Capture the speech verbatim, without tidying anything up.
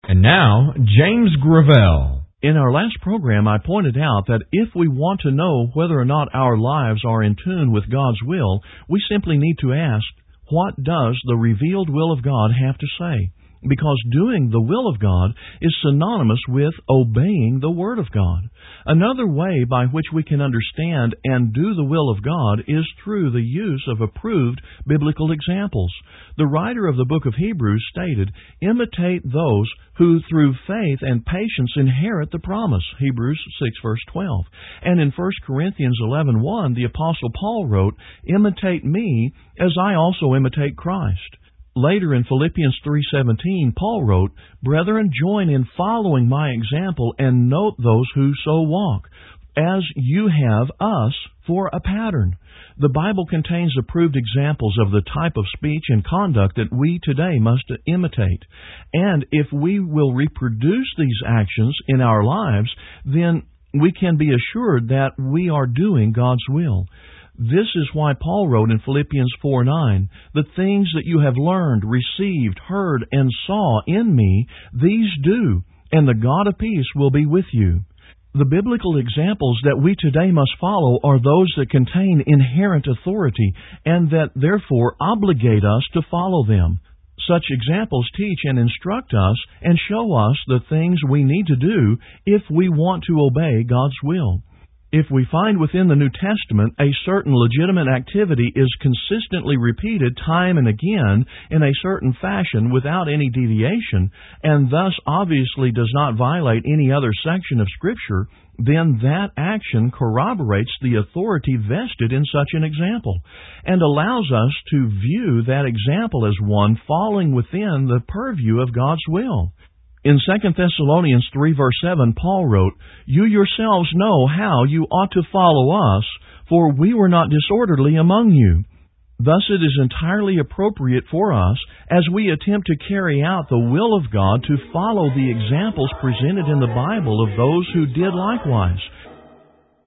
And now, James Gravel. In our last program, I pointed out that if we want to know whether or not our lives are in tune with God's will, we simply need to ask, what does the revealed will of God have to say? Because doing the will of God is synonymous with obeying the Word of God. Another way by which we can understand and do the will of God is through the use of approved biblical examples. The writer of the book of Hebrews stated, "Imitate those who through faith and patience inherit the promise," Hebrews six verse twelve. And in First Corinthians eleven one, the Apostle Paul wrote, "Imitate me as I also imitate Christ." Later in Philippians three seventeen, Paul wrote, "Brethren, join in following my example and note those who so walk, as you have us for a pattern." The Bible contains approved examples of the type of speech and conduct that we today must imitate. And if we will reproduce these actions in our lives, then we can be assured that we are doing God's will. This is why Paul wrote in Philippians four nine, "The things that you have learned, received, heard, and saw in me, these do, and the God of peace will be with you." The biblical examples that we today must follow are those that contain inherent authority and that therefore obligate us to follow them. Such examples teach and instruct us and show us the things we need to do if we want to obey God's will. If we find within the New Testament a certain legitimate activity is consistently repeated time and again in a certain fashion without any deviation, and thus obviously does not violate any other section of Scripture, then that action corroborates the authority vested in such an example, and allows us to view that example as one falling within the purview of God's will. In Second Thessalonians three verse seven, Paul wrote, "You yourselves know how you ought to follow us, for we were not disorderly among you." Thus it is entirely appropriate for us, as we attempt to carry out the will of God, to follow the examples presented in the Bible of those who did likewise.